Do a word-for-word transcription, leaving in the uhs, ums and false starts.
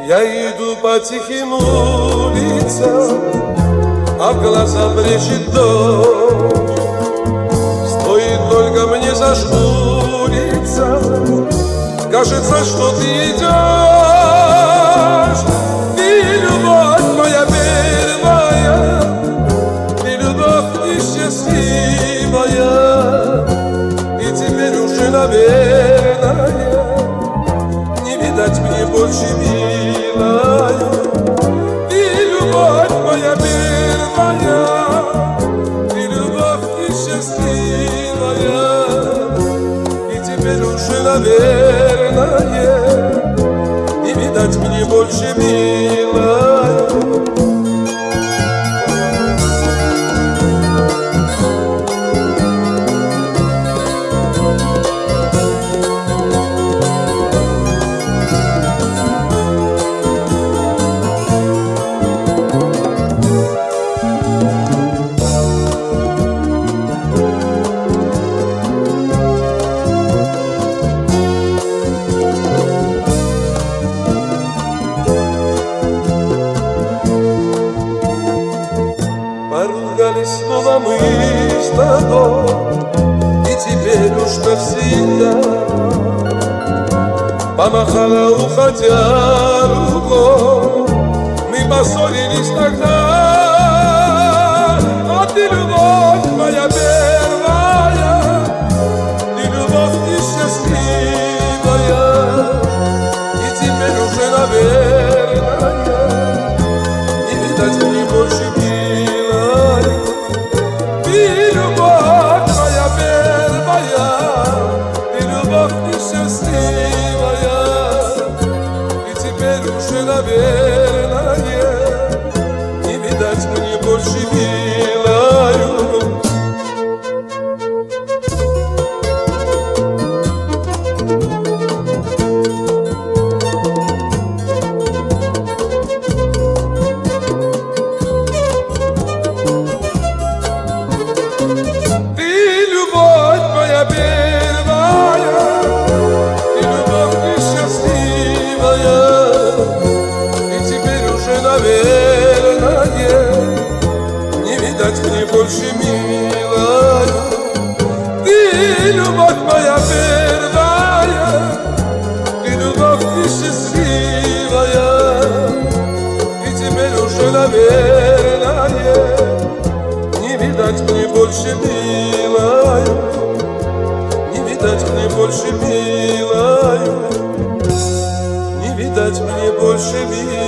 Я иду по тихим улицам, а в глаза брежет дождь. Стоит только мне зажмуриться, кажется, что ты идешь. Ты любовь моя первая, ты любовь несчастливая, и теперь уже, наверное, не видать мне больше милая. Ты любовь моя первая, ты любовь несчастливая, и теперь уже, наверное, не видать мне больше милая. Поругались снова мы с тобой, и теперь уж навсегда. Помахала, уходя, рукой, мы поссорились тогда. А ты любовь моя первая, ты любовь несчастливая, и теперь уже, наверное, не видать мне больше милая. Ты любовь моя первая, ты любовь несчастливая, и теперь уже, наверное, не видать мне больше милаю. Не видать мне больше милая. Ты любовь моя первая, ты любовь несчастливая, и теперь уже, наверное, не видать мне больше милая. Не видать мне больше милая, не видать мне больше милая.